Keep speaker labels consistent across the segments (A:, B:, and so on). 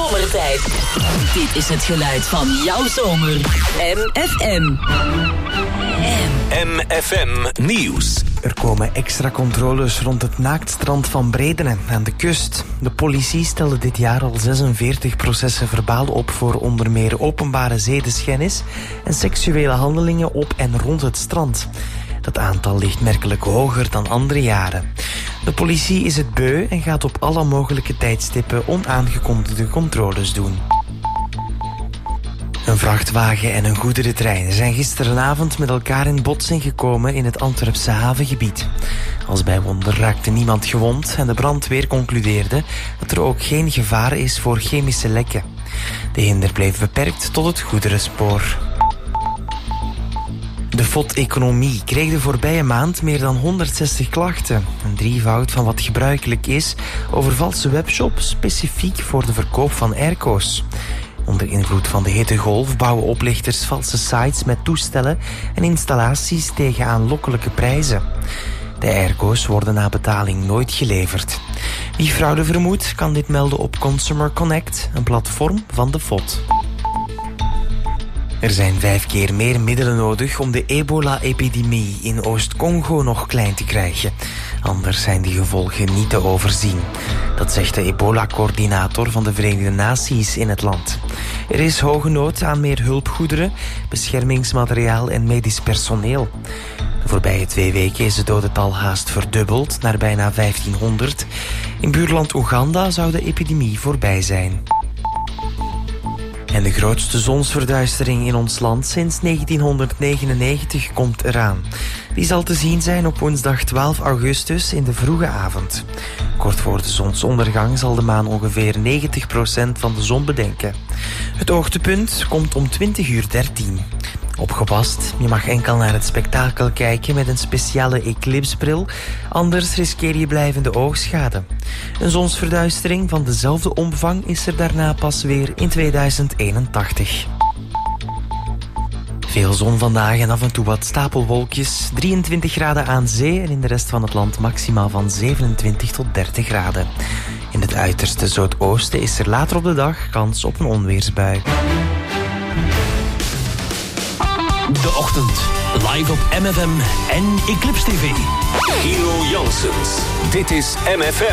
A: zomertijd. Dit is het geluid van jouw zomer. MFM.
B: MFM Nieuws.
C: Er komen extra controles rond het naaktstrand van Bredenen aan de kust. De politie stelde dit jaar al 46 processen verbaal op voor onder meer openbare zedenschennis en seksuele handelingen op en rond het strand. Dat aantal ligt merkelijk hoger dan andere jaren. De politie is het beu en gaat op alle mogelijke tijdstippen onaangekondigde controles doen. Een vrachtwagen en een goederentrein zijn gisteravond met elkaar in botsing gekomen in het Antwerpse havengebied. Als bij wonder raakte niemand gewond en de brandweer concludeerde dat er ook geen gevaar is voor chemische lekken. De hinder bleef beperkt tot het goederenspoor. De FOD-economie kreeg de voorbije maand meer dan 160 klachten. Een drievoud van wat gebruikelijk is over valse webshops, specifiek voor de verkoop van airco's. Onder invloed van de hittegolf bouwen oplichters valse sites met toestellen en installaties tegen aanlokkelijke prijzen. De airco's worden na betaling nooit geleverd. Wie fraude vermoedt, kan dit melden op Consumer Connect, een platform van de FOD. Er zijn 5 keer meer middelen nodig om de ebola-epidemie in Oost-Congo nog klein te krijgen. Anders zijn de gevolgen niet te overzien. Dat zegt de ebola-coördinator van de Verenigde Naties in het land. Er is hoge nood aan meer hulpgoederen, beschermingsmateriaal en medisch personeel. De voorbije 2 weken is het dodental haast verdubbeld naar bijna 1500. In buurland Oeganda zou de epidemie voorbij zijn. En de grootste zonsverduistering in ons land sinds 1999 komt eraan. Die zal te zien zijn op woensdag 12 augustus in de vroege avond. Kort voor de zonsondergang zal de maan ongeveer 90% van de zon bedenken. Het hoogtepunt komt om 20:13. Opgepast, je mag enkel naar het spektakel kijken met een speciale eclipsbril, anders riskeer je blijvende oogschade. Een zonsverduistering van dezelfde omvang is er daarna pas weer in 2081. Veel zon vandaag en af en toe wat stapelwolkjes. 23 graden aan zee en in de rest van het land maximaal van 27 tot 30 graden. In het uiterste zuidoosten is er later op de dag kans op een onweersbui.
B: De ochtend, live op MFM en Eclipse TV. Gino Janssens, dit is MFM.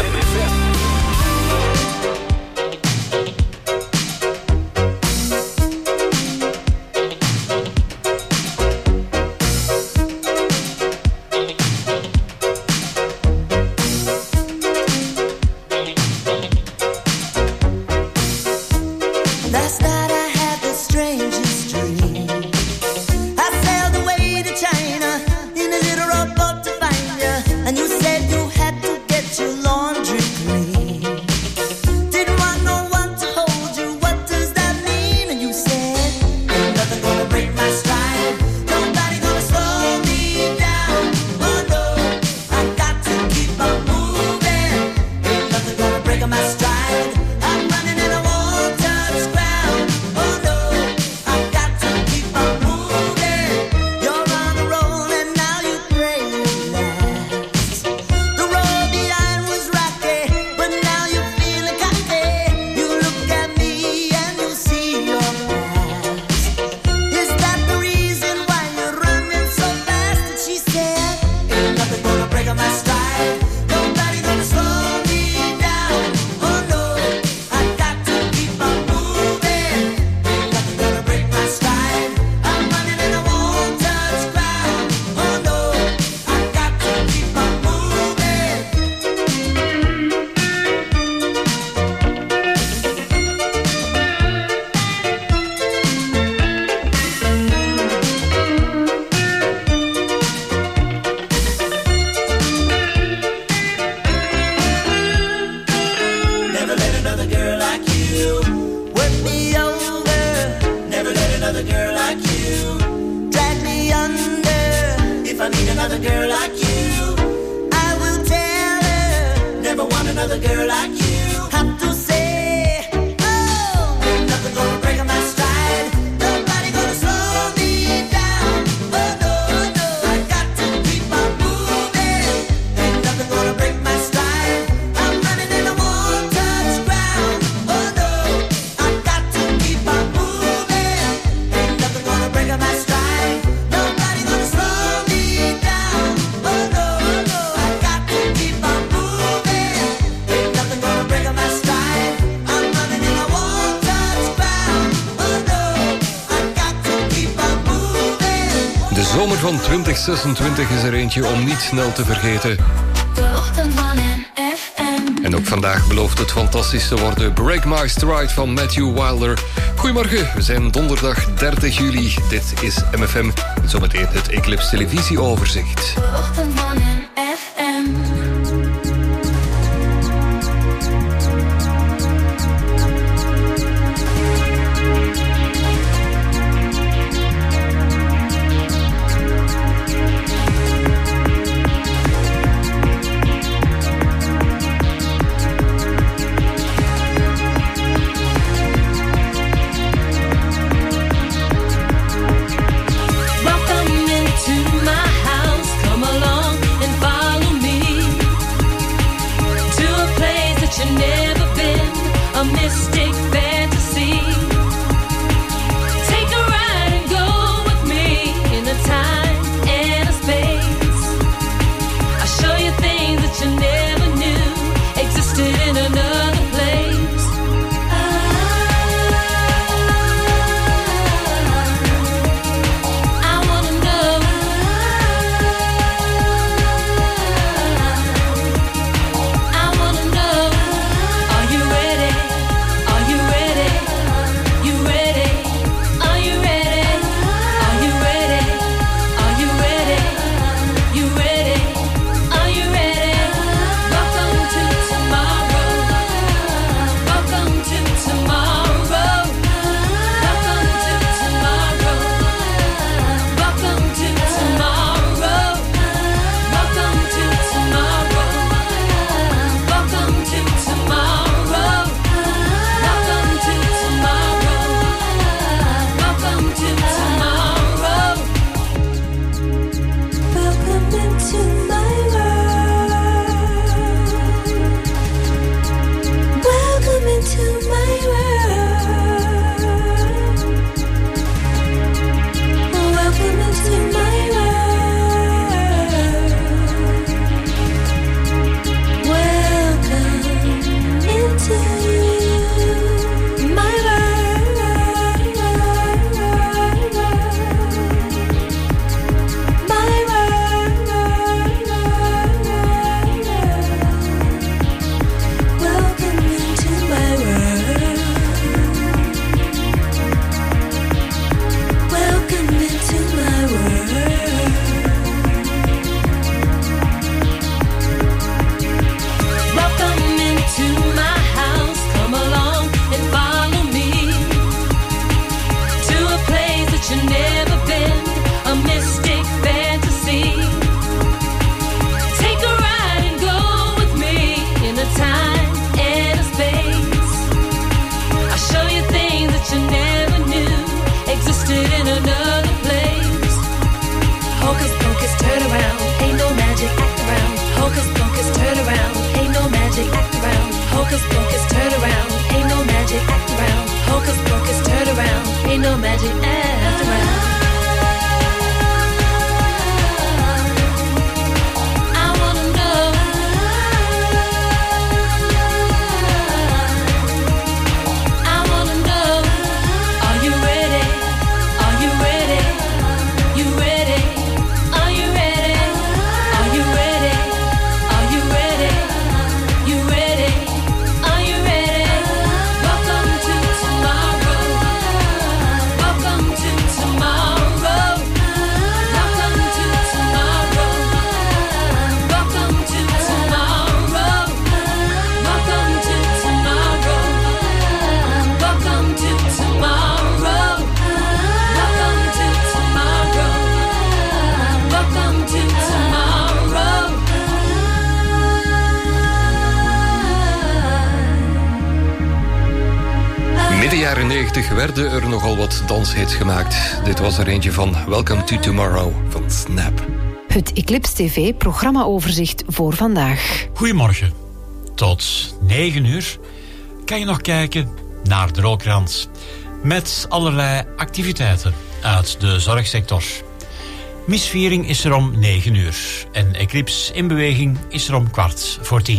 D: zomer van 2026 is er eentje om niet snel te vergeten. En ook vandaag belooft het fantastisch te worden. Break My Stride van Matthew Wilder. Goedemorgen, we zijn donderdag 30 juli. Dit is MFM. En zometeen het Eclipse televisieoverzicht. Jaren 90 werden er nogal wat danshits gemaakt. Dit was er eentje van Welcome to Tomorrow van Snap.
E: Het Eclipse TV programmaoverzicht voor vandaag.
F: Goedemorgen. Tot 9 uur kan je nog kijken naar de Rookrand. Met allerlei activiteiten uit de zorgsector. Misviering is er om 9 uur. En Eclipse in beweging is er om 9:15.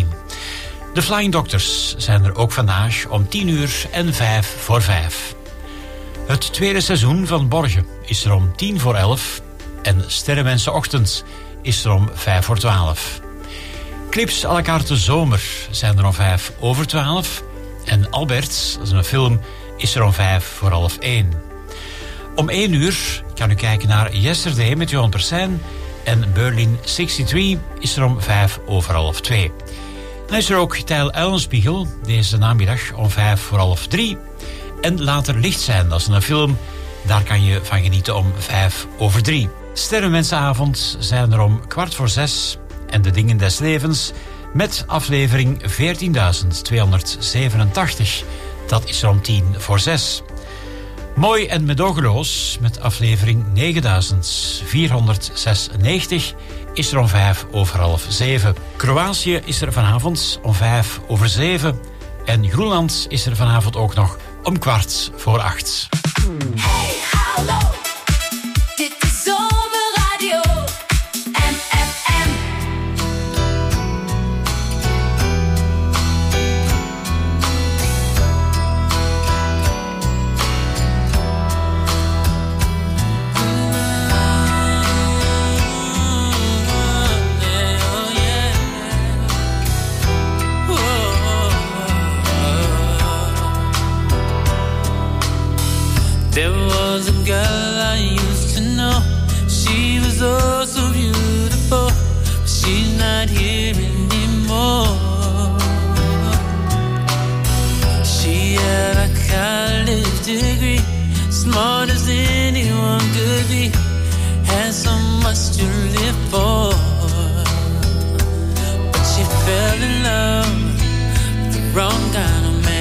F: De Flying Doctors zijn er ook vandaag om 10 uur en 5:05. Het tweede seizoen van Borgen is er om 10:10. En Sterrenmensenochtend is er om 11:55. Clips à la carte zomer zijn er om 11:55. En Albert, dat is een film, is er om 1:05. Om 1 uur kan u kijken naar Yesterday met Johan Persijn. En Berlin 63 is er om 2:05. Dan is er ook Tijl Uilenspiegel, deze namiddag om 2:05. En Later licht zijn, dat is een film, daar kan je van genieten om 5:03. Sterrenmensenavond zijn er om 6:15. En De Dingen des Levens met aflevering 14.287. Dat is er om 5:50. Mooi en medogeloos met aflevering 9.496 is er om 6:05. Kroatië is er vanavond om 7:05. En Groenland is er vanavond ook nog om 7:15.
G: Hey, hallo, dit is Zomerradio MFM.
H: There was a girl I used to know. She was oh so beautiful, but she's not here anymore. She had a college degree, smart as anyone could be, had so much to live for. But she fell in love with the wrong kind of man.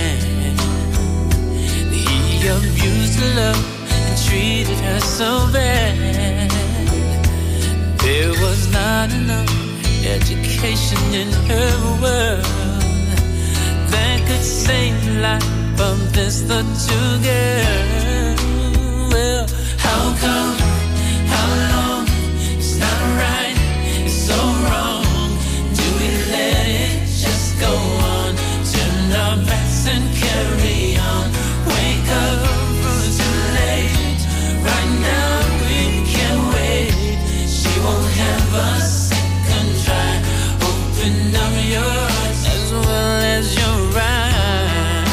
H: He abused her love and treated her so bad. There was not enough education in her world that could save the life of this little girl. Well, how come, how long, it's not right, it's so wrong. Do we let it just go on? Turn our backs and carry on. Wake up, it's too late. Right now we can't wait. She won't have a second try. Open up your heart as well as your eyes.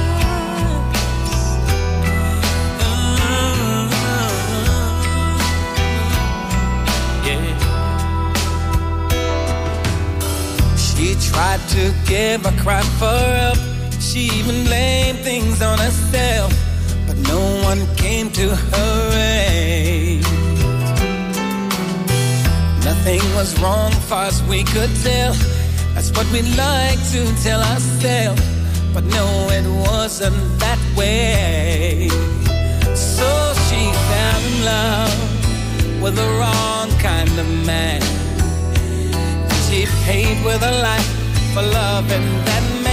H: Yeah. She tried to give a cry for help. She even blamed things on herself, but no one came to her aid. Nothing was wrong far as we could tell. That's what we like to tell ourselves, but no, it wasn't that way. So she fell in love with the wrong kind of man. She paid with her life for loving that man.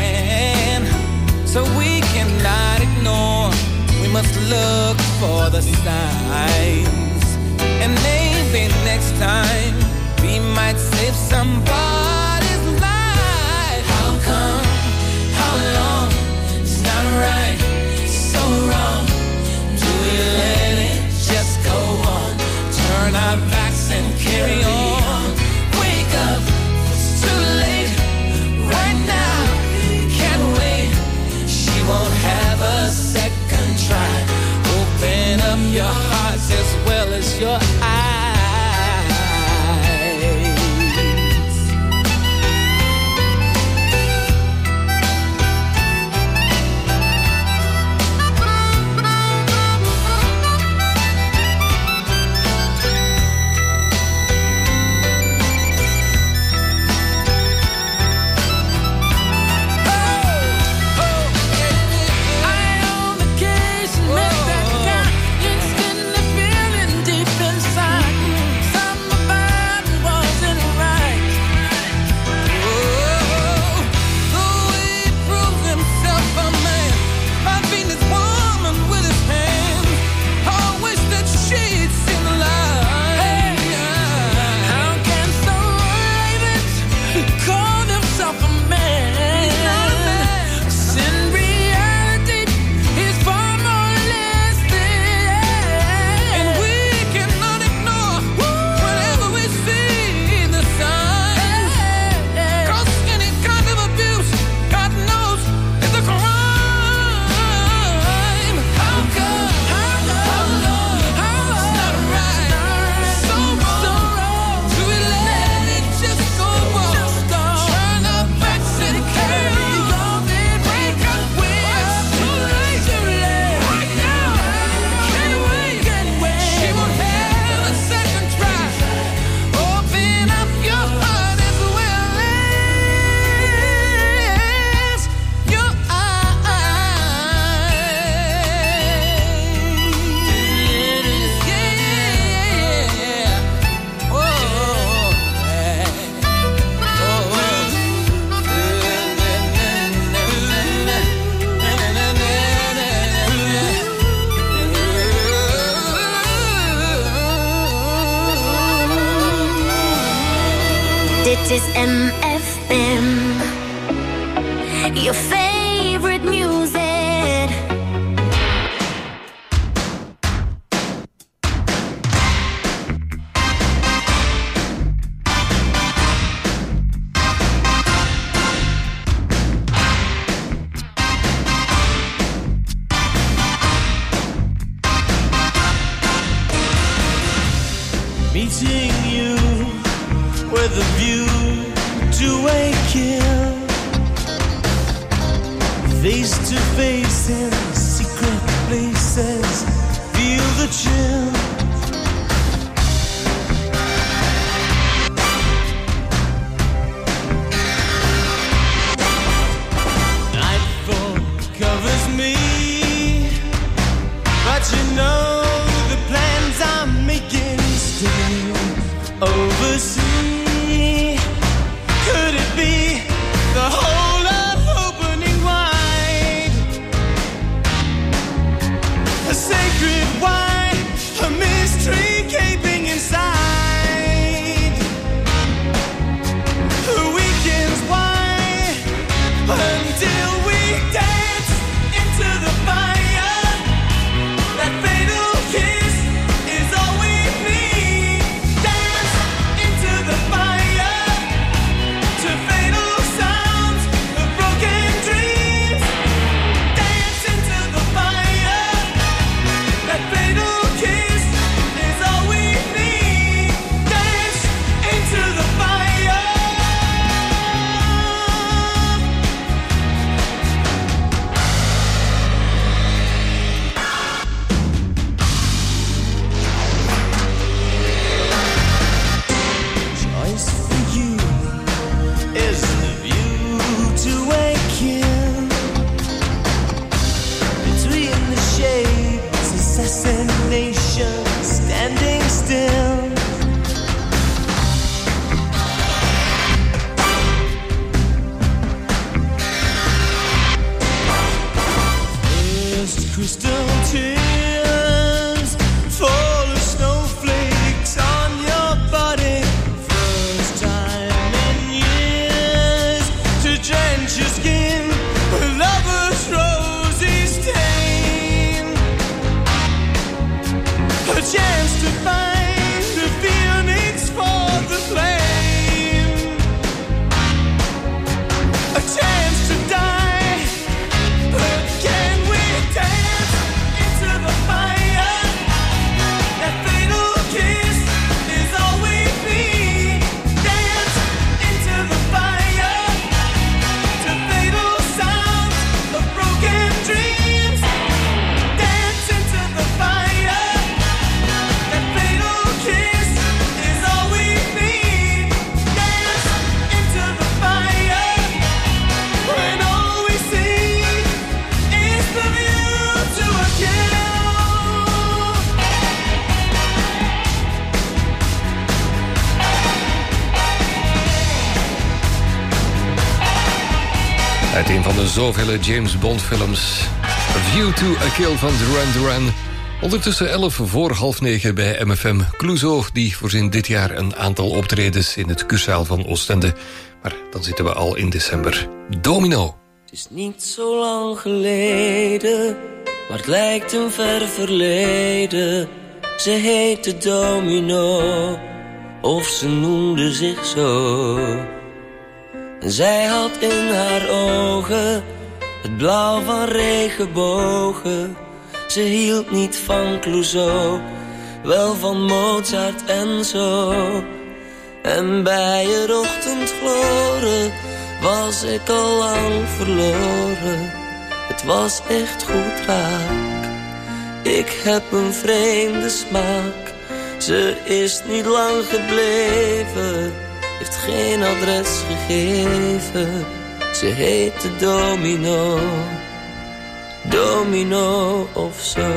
H: So we cannot ignore, we must look for the signs. And maybe next time we might save somebody's life. How come, how long, it's not right, it's so wrong. Do we let it just go on? Turn our backs and carry on. Wake up, it's too late. Right now, can't wait. She won't have a second try. Open up your hearts as well as your eyes.
G: MFM, your favorite music.
I: Meeting you with a view to a kill, face to face in secret places, feel the chill. Nightfall covers me, but you know the plans I'm making still oversee. Could it be the whole of opening wide? A sacred wine, a mystery gaping inside. The weekend's wine until we dance into the fire. That fatal kiss is all we need. Dance into the fire to fatal sounds of broken dreams. Dance into the fire. That fatal kiss is all we need. Dance into the fire. Choice for you is the view to a kill. Between the shades, assassination standing still. First crystal tears fall as snowflakes on your body. First time in years to drench your skin with lover's rosy stain. A chance to find the phoenix for the flame. A chance to die, but can we dance into the fire? That fatal kiss is all we need. Dance into the fire to fatal sounds of broken dreams. Dance into the fire. That fatal kiss is all we need. Dance into the fire when all we see is the view to a kill.
D: Uit een van de zoveel James Bond films. A View to a Kill van Duran Duran. Ondertussen 8:11 bij MFM. Clouseau die voorzien dit jaar een aantal optredens in het Kurzaal van Oostende. Maar dan zitten we al in december. Domino.
H: Het is niet zo lang geleden, maar het lijkt een ver verleden. Ze heette Domino, of ze noemde zich zo. En zij had in haar ogen het blauw van regenbogen. Ze hield niet van Clouseau, wel van Mozart en zo. En bij het ochtendgloren was ik al lang verloren. Het was echt goed raak. Ik heb een vreemde smaak. Ze is niet lang gebleven, heeft geen adres gegeven. Ze heette Domino, Domino of zo.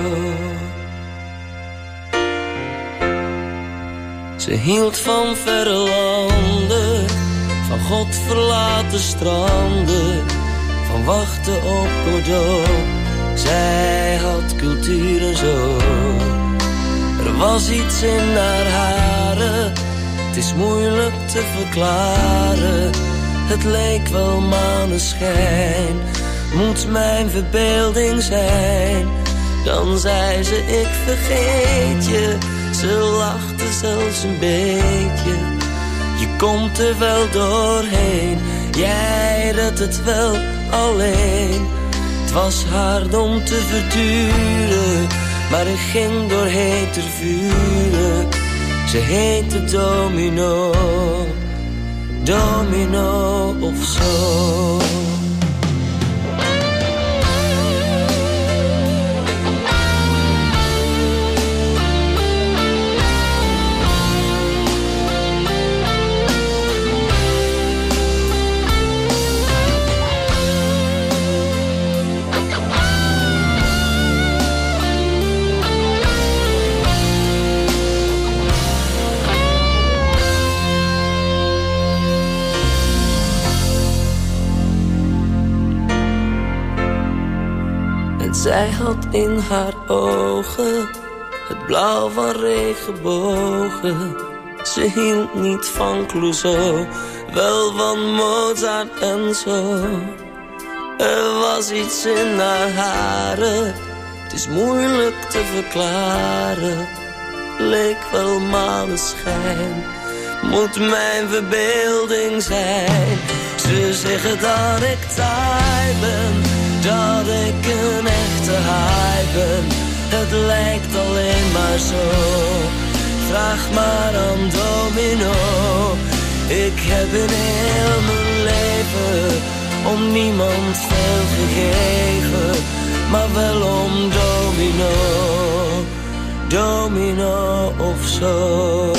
H: Ze hield van verre landen, van God verlaten stranden, van wachten op Godot. Zij had cultuur en zo. Er was iets in haar haren
J: Het is moeilijk te verklaren, het leek wel maneschijn. Moet mijn verbeelding zijn, dan zei ze ik vergeet je. Ze lachte zelfs een beetje, je komt er wel doorheen. Jij redt het wel alleen. Het was hard om te verduren, maar ik ging door heter vuren. Ze heette Domino, Domino of zo. Zij had in haar ogen het blauw van regenbogen. Ze hield niet van Clouseau, wel van Mozart en zo. Er was iets in haar haren, het is moeilijk te verklaren. Leek wel maneschijn, moet mijn verbeelding zijn. Ze zeggen dat ik taai ben, dat ik een echte haai ben. Het lijkt alleen maar zo, vraag maar aan Domino. Ik heb in heel mijn leven om niemand veel gegeven, maar wel om Domino, Domino of zo.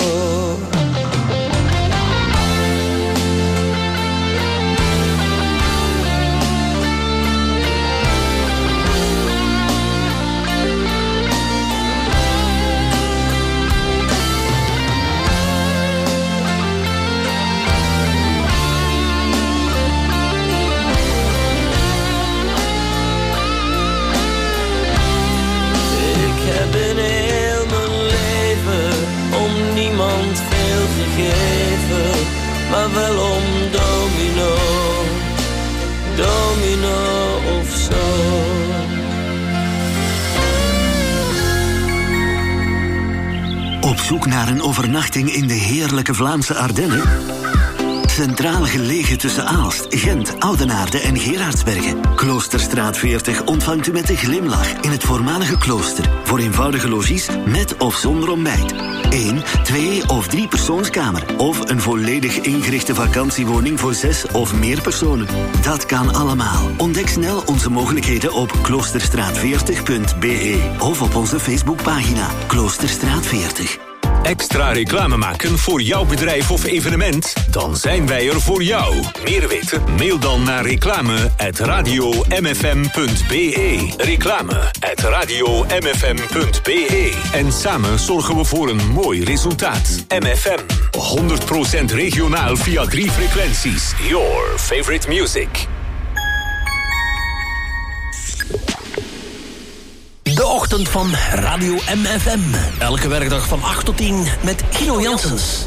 J: Gegeven, maar wel om Domino, Domino of zo.
K: Op zoek naar een overnachting in de heerlijke Vlaamse Ardennen? Centraal gelegen tussen Aalst, Gent, Oudenaarde en Gerardsbergen. Kloosterstraat 40 ontvangt u met een glimlach in het voormalige klooster. Voor eenvoudige logies met of zonder ontbijt. 1, 2 of 3 persoonskamer. Of een volledig ingerichte vakantiewoning voor 6 of meer personen. Dat kan allemaal. Ontdek snel onze mogelijkheden op kloosterstraat40.be of op onze Facebookpagina Kloosterstraat 40.
B: Extra reclame maken voor jouw bedrijf of evenement? Dan zijn wij er voor jou. Meer weten? Mail dan naar reclame@radiomfm.be. Reclame@radiomfm.be. En samen zorgen we voor een mooi resultaat. MFM. 100% regionaal via 3 frequenties. Your favorite music.
L: De ochtend van Radio MFM. Elke werkdag van 8 tot 10 met Guido Janssens.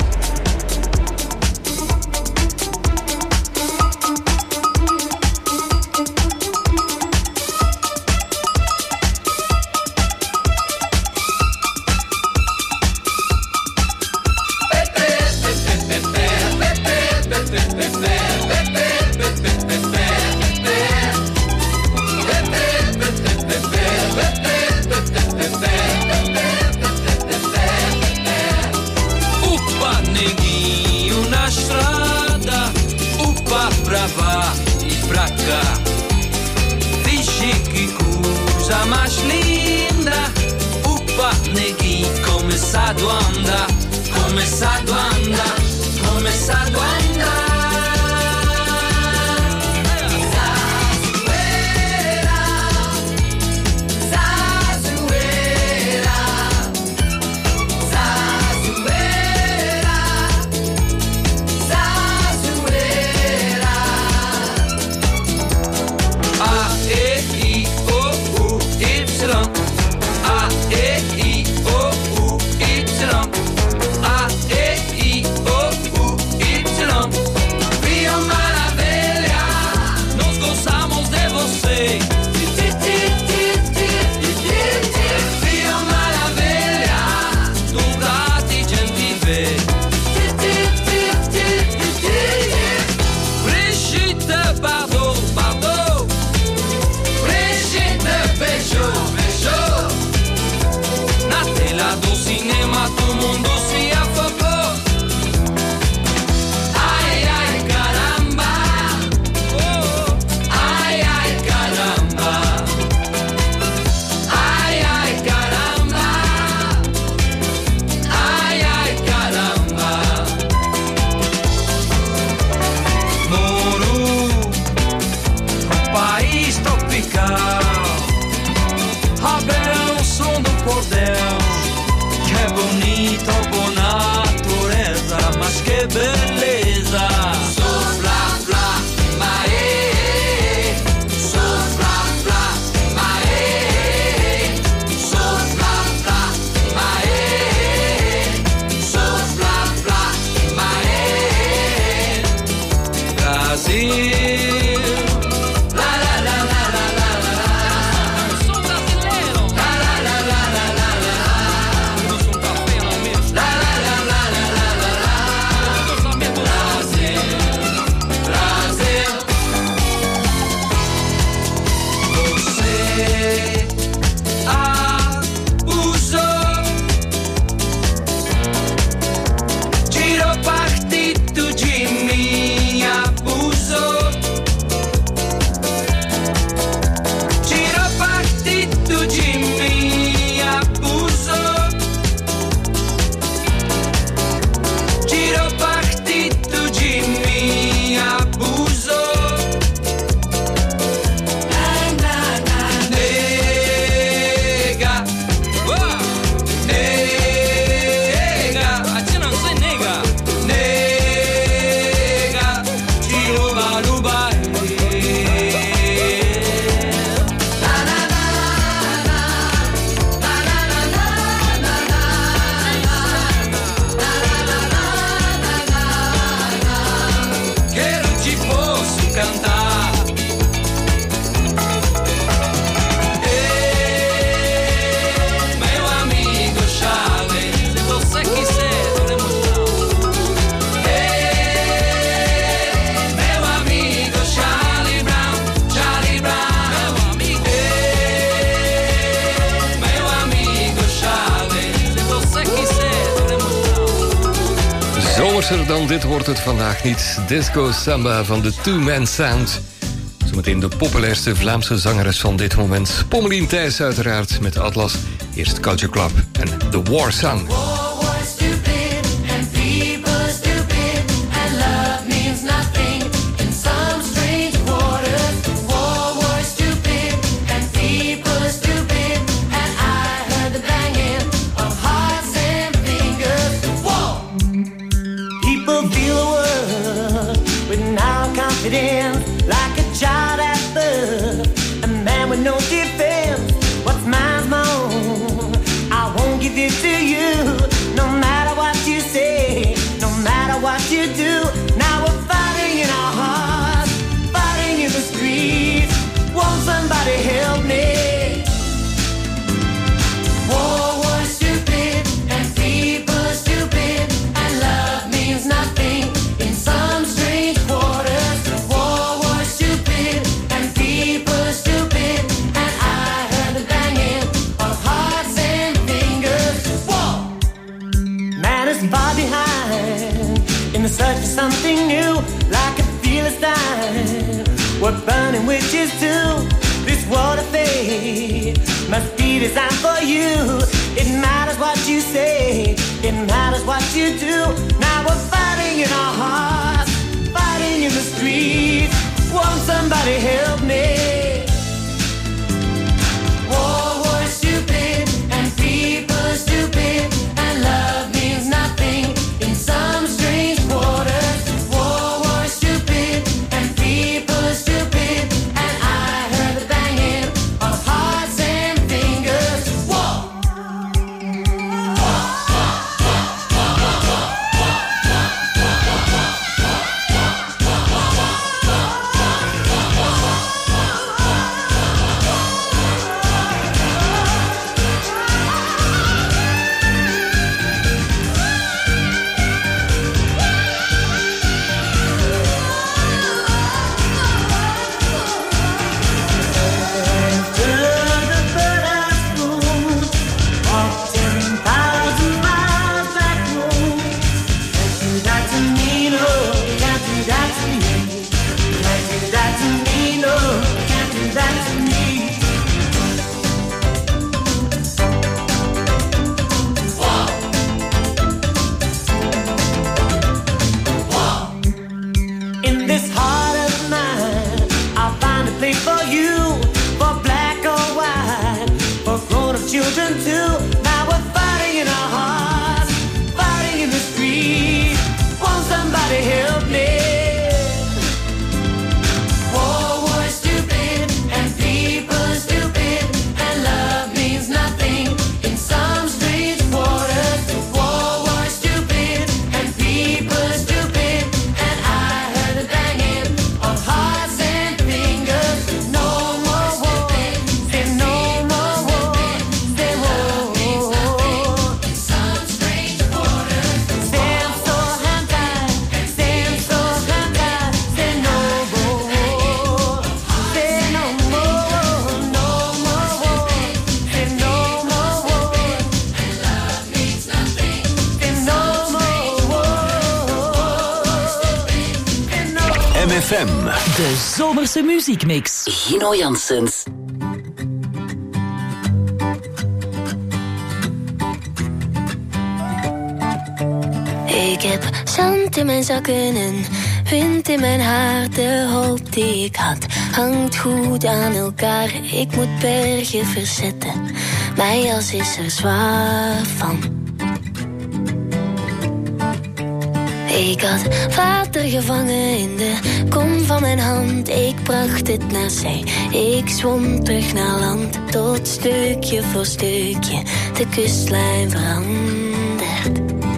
H: A, E, I, O, U, Y. A, E, I, O,
D: Dan dit wordt het vandaag niet. Disco Samba van de Two Man Sound. Zometeen de populairste Vlaamse zangeres van dit moment. Pommelien Thijs uiteraard met Atlas. Eerst Culture Club en The War Song.
M: Like a child at birth, a man with no defense. What's mine's my own. I won't give it to you, no matter what you say, no matter what you do. Now we're fighting in our hearts, fighting in the streets. Won't somebody help me? War was stupid, and people are stupid, and love means nothing in some strange quarters. Far behind, in the search for something new, like a Philistine. We're burning witches too. This world of fate must be designed for you. It matters what you say, it matters what you do. Now we're fighting in our hearts, fighting in the streets. Won't somebody help me? War was stupid, and people are stupid, and love means nothing in some strange quarters. War was stupid, and people are stupid, and I heard the banging of hearts and fingers. War. Children too. Now we're fighting in our hearts, fighting in the streets. Won't somebody help me? War was stupid, and people are stupid, and love means nothing in some strange quarters. War was stupid, and people are stupid, and I heard the banging
B: MFM.
A: De zomerse muziekmix.
L: Gino Janssens.
G: Ik heb zand in mijn zakken en wind in mijn haar. De hoop die ik had hangt goed aan elkaar. Ik moet bergen verzetten, mijn jas is er zwaar van. Ik had water gevangen in de kom van mijn hand. Ik bracht het naar zee, ik zwom terug naar land. Tot stukje voor stukje de kustlijn verandert.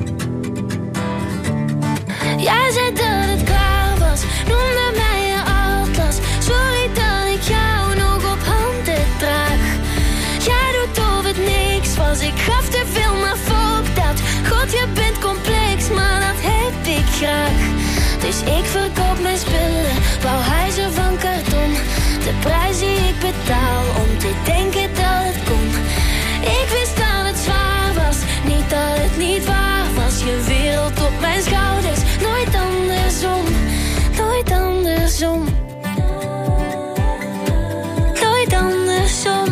G: Jij zei dat het klaar was, noemde mij je atlas. Sorry dat ik jou nog op handen draag. Jij doet of het niks was, ik gaf te veel, maar fuck dat. God, je bent complex, maar dat heb ik graag. Dus ik verkoop mijn spullen, bouw huizen van karton. De prijs die ik betaal om te denken dat het kon. Ik wist dat het zwaar was, niet dat het niet waar was. Je wereld op mijn schouders, nooit andersom, nooit andersom. Nooit andersom.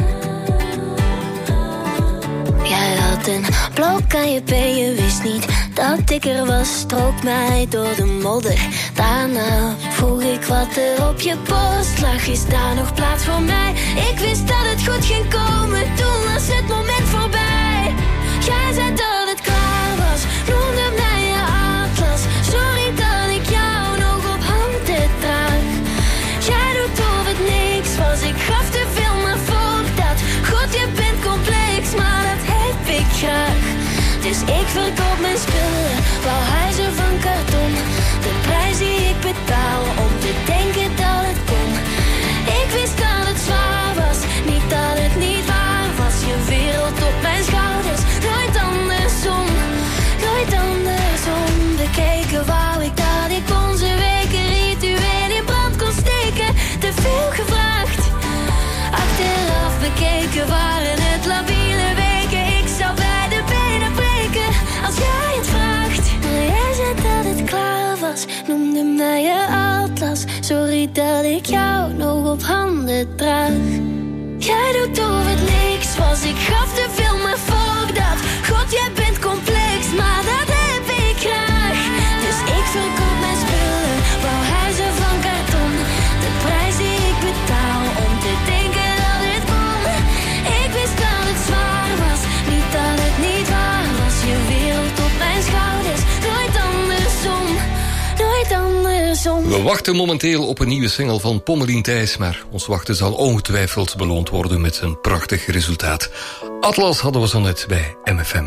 G: Jij had een blok aan je been, je wist niet dat ik er was. Strook mij door de modder, daarna vroeg ik wat er op je post lag. Is daar nog plaats voor mij? Ik wist dat het goed ging komen, toen was het moment voorbij. Jij zei dat het klaar was, noemde mij je atlas. Sorry dat ik jou nog op handen draag. Jij doet of het niks was, ik gaf te veel, maar fuck dat. God, je bent complex, maar dat heb ik graag. Dus ik verkoop mijn spullen, bouw huizen van karton. De prijs die ik betaal om te denken dat het kon. Ik wist dat het zwaar was, niet dat het niet waar was. Je wereld op mijn schouders, nooit andersom, nooit andersom. Bekeken wou ik dat ik onze weken ritueel in brand kon steken. Te veel gevraagd, achteraf bekeken waren het labiele weken. Ik zou bij de benen breken als jij het vraagt. Maar jij zei dat het klaar was, noemde mij je atlas. Sorry dat ik jou nog op handen draag. Jij doet of het niks was, ik gaf te veel, maar fuck dat. God, jij bent complex, maar dat heb ik graag. Dus ik verkoop mijn spullen, bouw huizen van karton. De prijs die ik betaal om te denken dat het kon. Ik wist dat het zwaar was, niet dat het niet waar was. Je wereld op mijn schouders, nooit andersom, nooit andersom.
D: We wachten momenteel op een nieuwe single van Pommelien Thijs, maar ons wachten zal ongetwijfeld beloond worden met een prachtig resultaat. Atlas hadden we zo net bij MFM.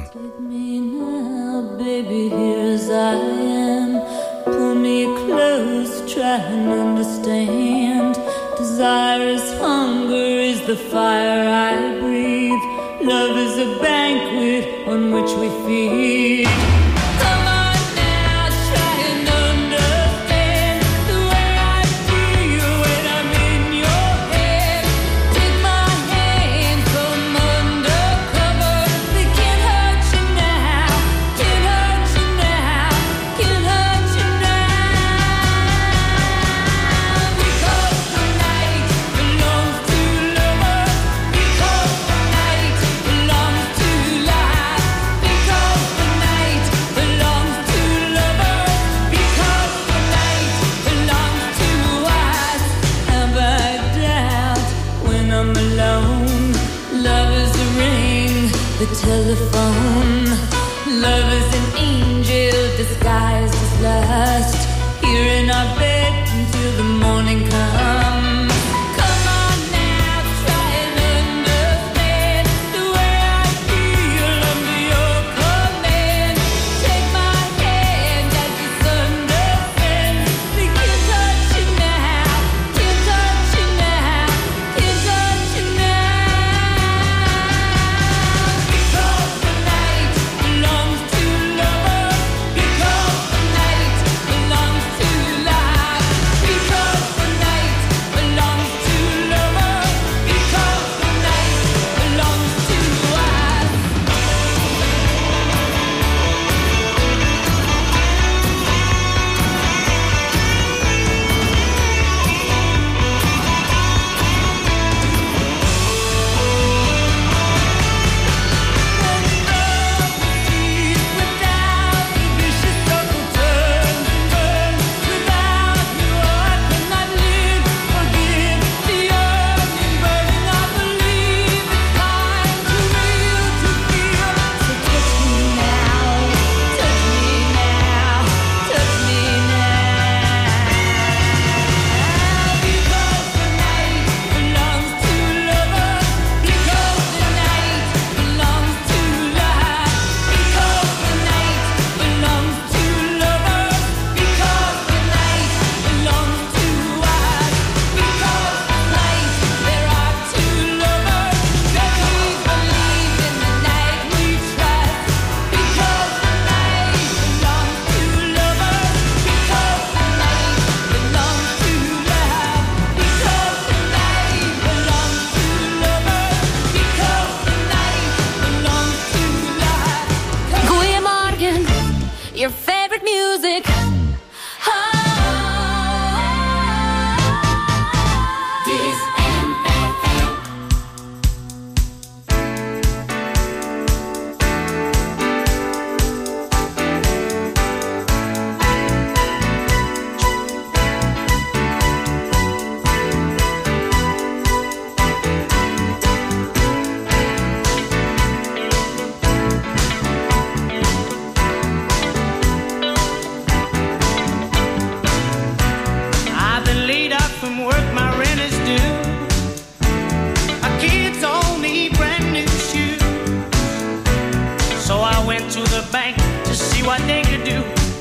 N: Baby, here as I am. Pull me close, try and understand. Desire is hunger, is the fire I breathe. Love is a banquet on which we feed. Come on now, try and understand the way I feel when I'm in your head. Take my hand, come undercover. They can't hurt you now, can't hurt you now, can't hurt you now. Because the night belongs to lovers. Because the night belongs to life. Because the night belongs to lovers. Because the night belongs to us. Have I doubt when I'm alone? Love is the ring, the telephone. Love is an angel disguised as lust. Here in our bed until the morning comes. Come on now, try and understand the way I feel under your command. Take my hand as the sun descends. We can't touch you now, can't touch you now, can't touch you now. Because the night belongs to lovers. Because the night belongs to life.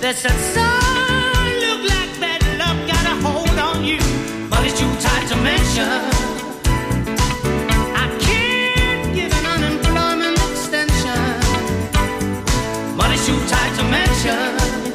M: said, son, look like bad luck got a hold on you, but it's too tight to mention. I can't give an unemployment extension, but it's too tight to mention.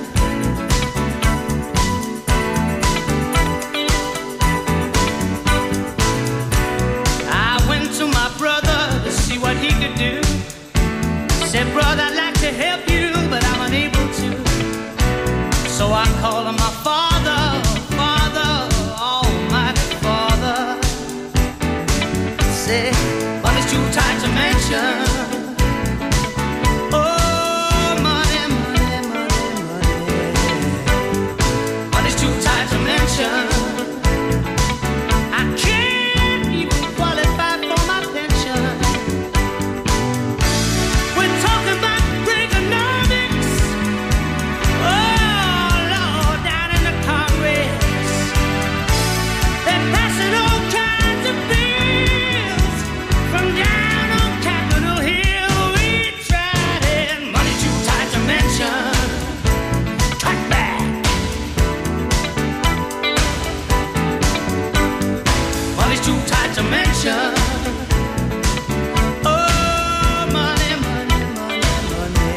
M: I went to my brother to see what he could do. Said, brother, I'd like to help you, but I'm unable to. So I called him my father, Father, Almighty Father. Said, but it's too tight to mention. Oh, money, money, money, money. But it's too tight to mention. I can't even qualify for my pension. We're talking about Reaganomics. Oh, Lord, down in the Congress. They're passing all kinds of bills from down on Capitol Hill. We tried it. Money too tight to mention. Cut back. Money's too tight to mention. Oh, money, money, money, money.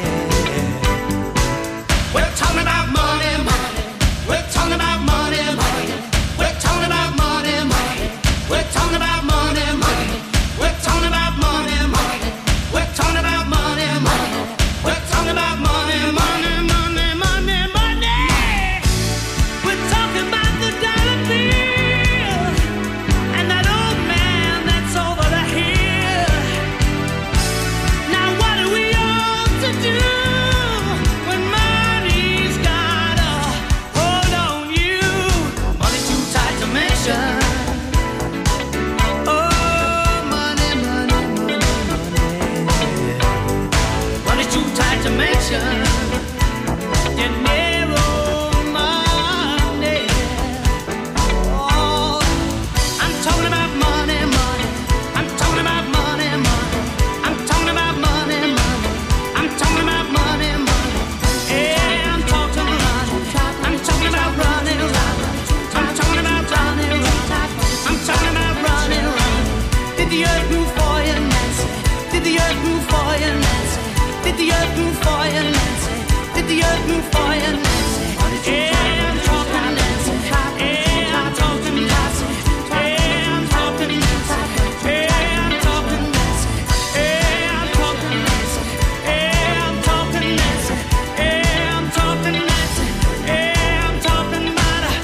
M: We're talking about money, money. We're talking about money, money. We're talking about money, money. We're talking about money, money. We're talking about money, money. We're talking about money, money. We're talking about money, money, money, money, money. We're talking about the dollar bill and that old man that's over the hill. Now what are we all to do when money's got a hold on you? Money's too tight to mention. Oh, money, money, money, money. Money's too tight to mention. Dinero, money. Oh, I'm talking about money, money. I'm talking about money, money. I'm talking about money, money. I'm talking about money, money. Yeah, I'm talking money. I'm talking about running, running. I'm talking about running, running. I'm talking about running, running. Did the earth move for you, Nancy? Did the earth move for you, Nancy? Did the earth move for you, Nancy? Did the earth move for you, Nancy? Yeah, I'm talking Nancy. Yeah, I'm talking Nancy. Yeah, I'm talking Nancy. Yeah, I'm talking Nancy. Yeah, I'm talking Nancy. Yeah, I'm talking Nancy. Yeah, I'm talking Nancy. Yeah, I'm talking about her.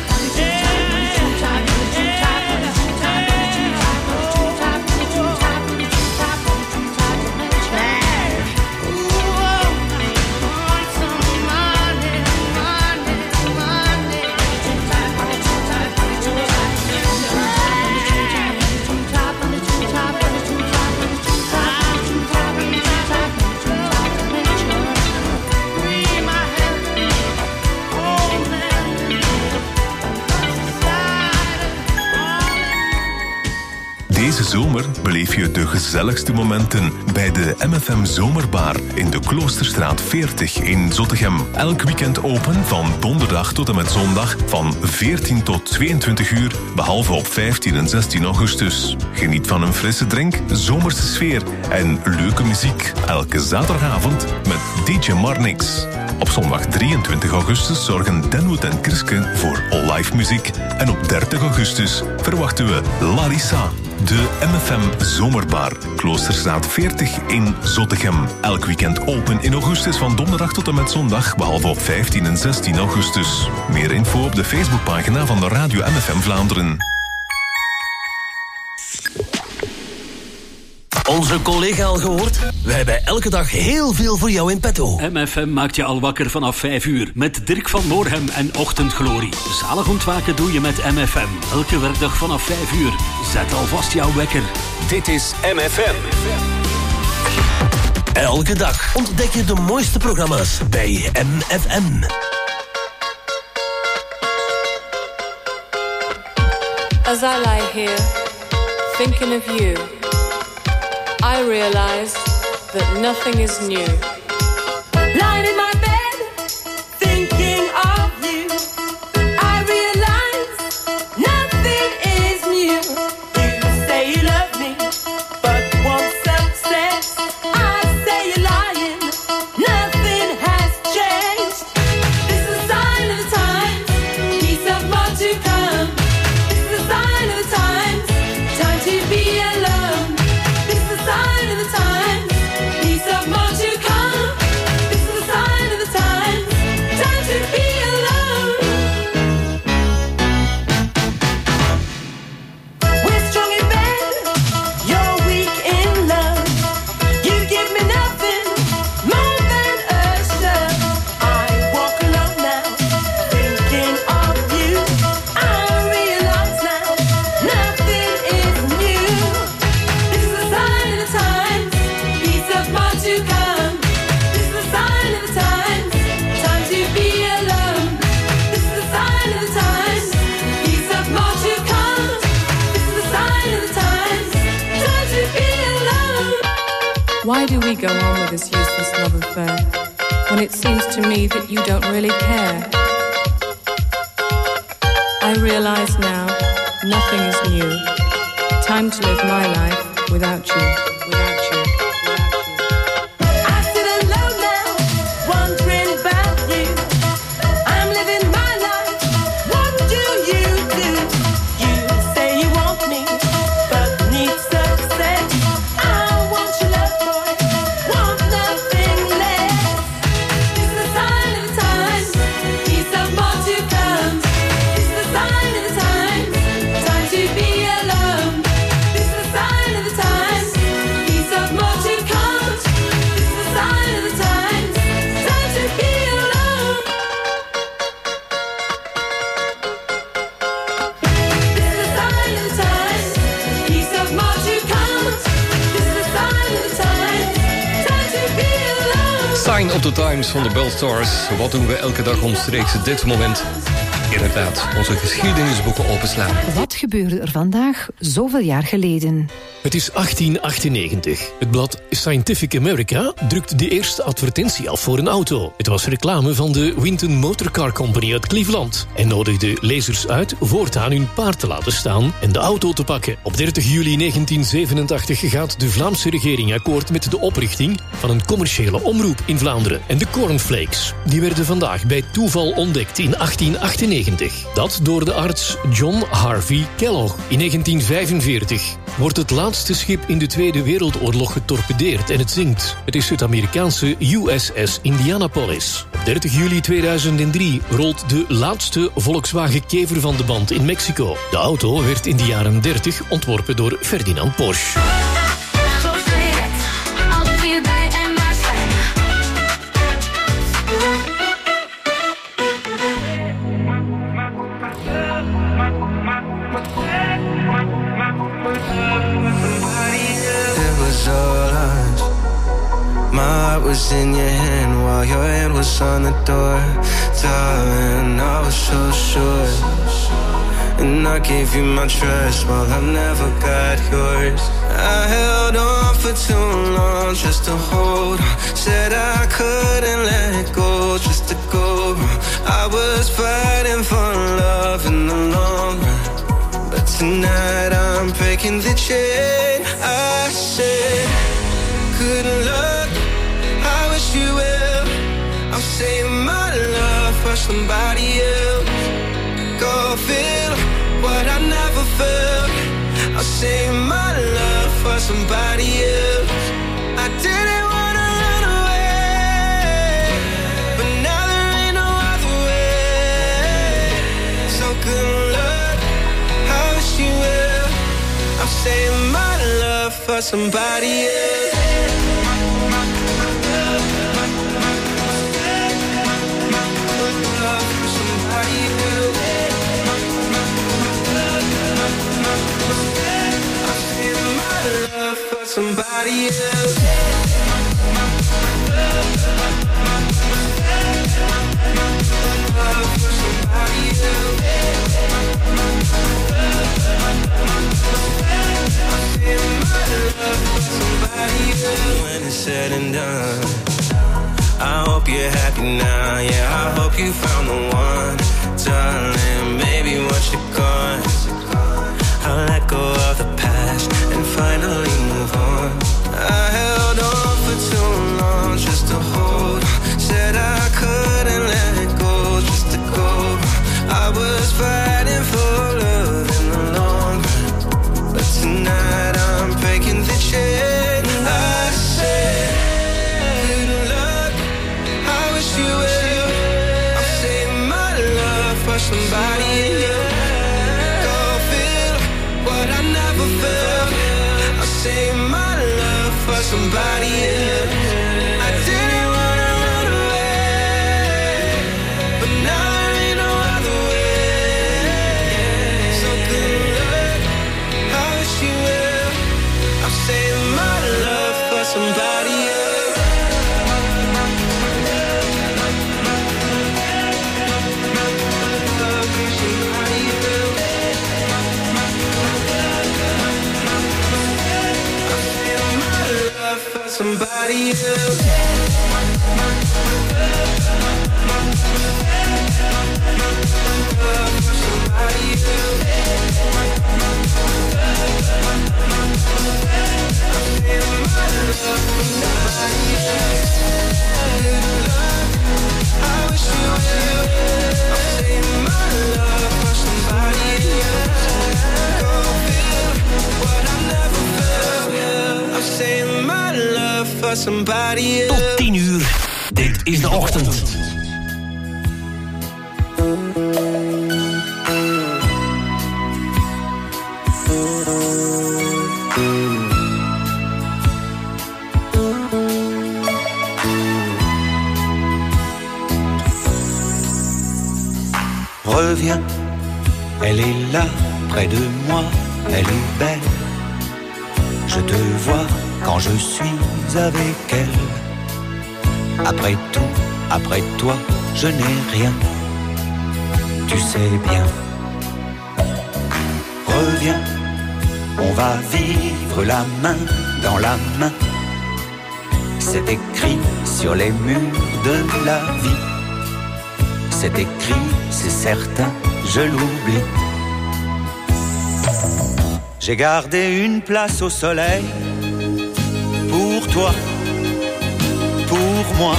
O: Deze zomer beleef je de gezelligste momenten bij de MFM Zomerbar in de Kloosterstraat 40 in Zottegem. Elk weekend open van donderdag tot en met zondag van 14 tot 22 uur, behalve op 15 en 16 augustus. Geniet van een frisse drink, zomerse sfeer en leuke muziek. Elke zaterdagavond met DJ Marnix. Op zondag 23 augustus zorgen Denwood en Kriske voor live muziek. En op 30 augustus verwachten we Larissa. De MFM Zomerbar, Kloosterstraat 40 in Zottegem. Elk weekend open in augustus van donderdag tot en met zondag, behalve op 15 en 16 augustus. Meer info op de Facebookpagina van de Radio MFM Vlaanderen.
L: Onze collega al gehoord? Wij hebben elke dag heel veel voor jou in petto.
P: MFM maakt je al wakker vanaf 5 uur. Met Dirk van Moorhem en Ochtendglorie. Zalig ontwaken doe je met MFM. Elke werkdag vanaf 5 uur. Zet alvast jouw wekker.
B: Dit is MFM.
L: Elke dag ontdek je de mooiste programma's bij MFM.
Q: As I lie here, thinking of you, I realize that nothing is new.
R: Lying in my bed, thinking
Q: Why do we go on with this useless love affair when it seems to me that you don't really care? I realize now nothing is new. Time to live my life without you.
D: Sign of the Times van de Belstars. Wat doen we elke dag omstreeks dit moment? Inderdaad, onze geschiedenisboeken openslaan.
E: Wat gebeurde er vandaag zoveel jaar geleden?
L: Het is 1898. Het blad Scientific America drukt de eerste advertentie af voor een auto. Het was reclame van de Winton Motor Car Company uit Cleveland en nodigde lezers uit voortaan hun paard te laten staan en de auto te pakken. Op 30 juli 1987 gaat de Vlaamse regering akkoord met de oprichting van een commerciële omroep in Vlaanderen. En de cornflakes, die werden vandaag bij toeval ontdekt in 1898. Dat door de arts John Harvey Kellogg. In 1945 wordt het laatste schip in de Tweede Wereldoorlog getorpedeerd en het zinkt. Het is het Amerikaanse USS Indianapolis. Op 30 juli 2003 rolt de laatste Volkswagen Kever van de band in Mexico. De auto werd in de jaren 30 ontworpen door Ferdinand Porsche.
J: Was in your hand while your hand was on the door. Darling, I was so sure. And I gave you my trust while I never got yours. I held on for too long just to hold on. Said I couldn't let go just to go. I was fighting for love in the long run. But tonight I'm breaking the chain. I said, good luck, I wish you well. I'm saying my love for somebody else. Go feel what I never felt. I'm saying my love for somebody else. I didn't wanna run away, but now there ain't no other way. So good luck, I wish you well. I'm saying my love for somebody else. Somebody else. When it's said and done, I hope you're happy now. Yeah, I hope you found the one, darling. Maybe once you're gone, I'll let go of the past and finally move on. I held on for too long just to hold on. Said I couldn't let it go just to go. I was fighting for love in the long run, but tonight I'm breaking the chain. I said, good luck, I wish you well. I'm saving my love for somebody else. I never felt. I say my love for somebody else. I didn't wanna run away, but now there ain't no other way. So good luck, I wish you well. I'm saying my love for somebody else. Somebody
I: somebody else. I wish you will. I'm saving my love for somebody else. Go feel what I never felt. I'm saving my love for somebody else.
P: Tot 10 uur. Dit is de ochtend.
R: Reviens, elle est là, près de moi, elle est belle. Je te vois quand je suis avec elle. Après tout, après toi, je n'ai rien. Tu sais bien. Reviens, on va vivre la main dans la main. C'est écrit sur les murs de la vie. C'est écrit, c'est certain, je l'oublie. J'ai gardé une place au soleil pour toi, pour moi.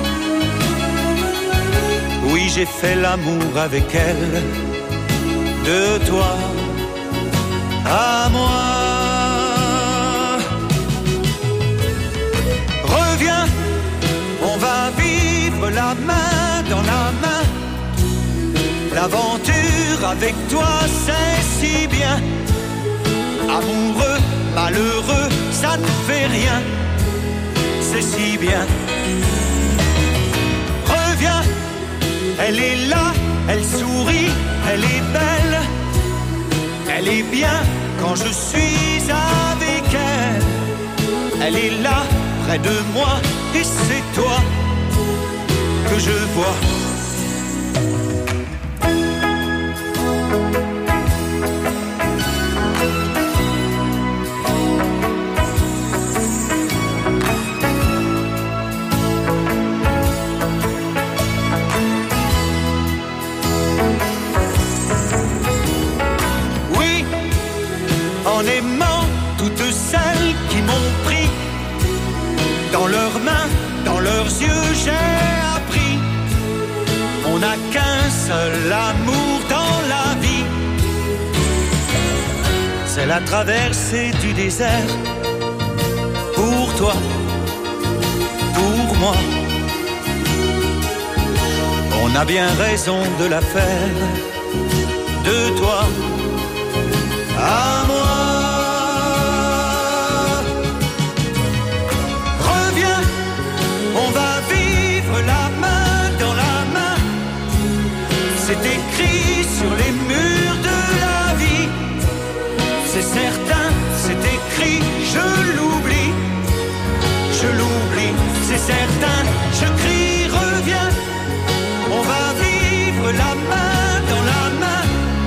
R: Oui, j'ai fait l'amour avec elle, de toi à moi. Reviens, on va vivre la main dans la main. L'aventure avec toi, c'est si bien. Amoureux, malheureux, ça ne fait rien. C'est si bien. Reviens, elle est là, elle sourit, elle est belle. Elle est bien quand je suis avec elle. Elle est là, près de moi, et c'est toi que je vois. En aimant toutes celles qui m'ont pris dans leurs mains, dans leurs yeux, j'ai appris. On n'a qu'un seul amour dans la vie. C'est la traversée du désert. Pour toi, pour moi. On a bien raison de la faire. De toi à moi. Reviens, on va vivre la main dans la main. C'est écrit sur les murs de la vie. C'est certain, c'est écrit, je l'oublie. Je l'oublie, c'est certain, je crie, reviens. On va vivre la main dans la main.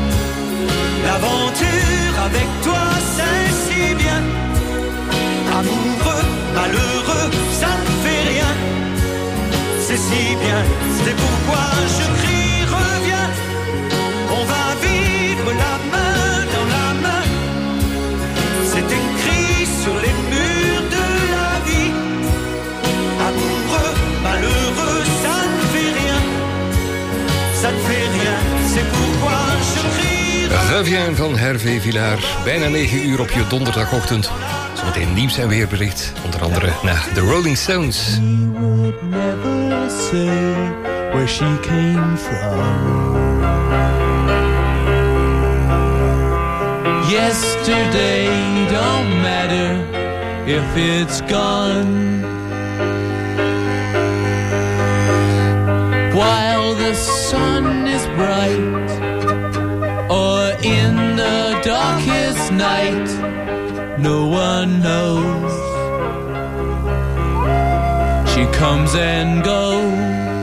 R: L'aventure avec toi, c'est si bien. Amoureux, malheureux, ça ne fait rien. C'est si bien, c'est pourquoi je crie, reviens. On va vivre la main dans la main. C'est écrit sur les murs de la vie. Amoureux, malheureux, ça ne fait rien. Ça ne fait rien, c'est pourquoi je crie.
D: Reviens van Hervé Villard. Bijna 9 uur op je donderdagochtend. Zometeen nieuws en weerbericht. Onder andere naar The Rolling Stones.
I: She would never say where she came from. Yesterday don't matter if it's gone. While the sun is bright, or in the darkest night, no one knows. She comes and goes.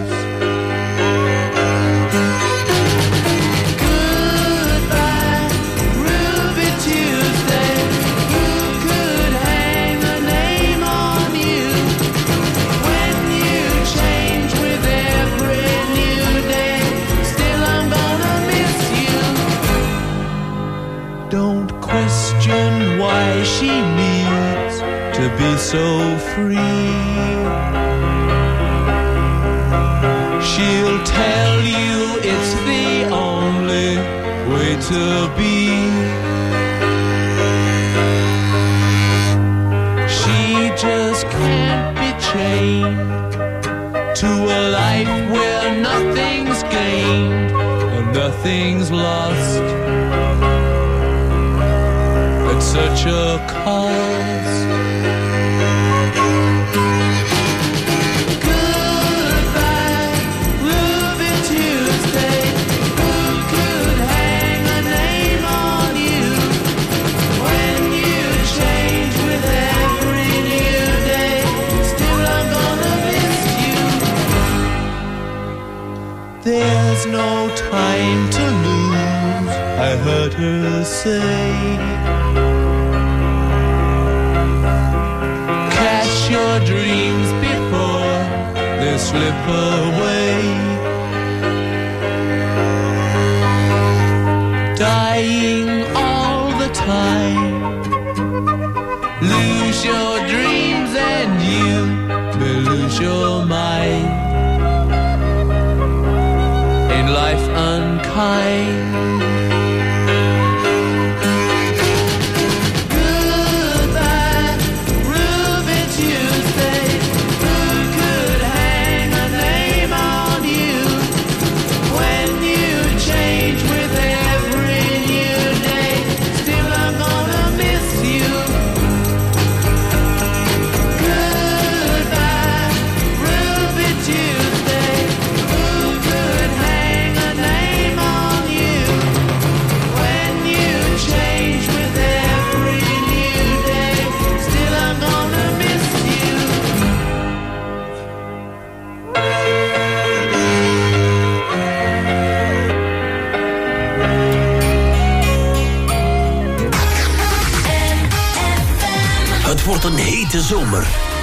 I: Goodbye, Ruby Tuesday. Who could hang a name on you? Don't question why she needs to be so free. She'll tell you it's the only way to be. She just can't be chained to a life where nothing's gained and nothing's lost at such a cost. Goodbye, Ruby Tuesday. Who could hang a name on you when you change with every new day? Still I'm gonna miss you. There's no time to lose, I heard her say. Catch your dreams before they slip away. Dying all the time. Lose your dreams and you will lose your mind. In life unkind. Goodbye, Ruby Tuesday. Who could hang a name on you when you change with every new day? Still I'm gonna miss you. Goodbye, Ruby Tuesday. Who could hang a name on you when you change with every new day? Still I'm gonna miss you.
K: Het wordt een hete zomer.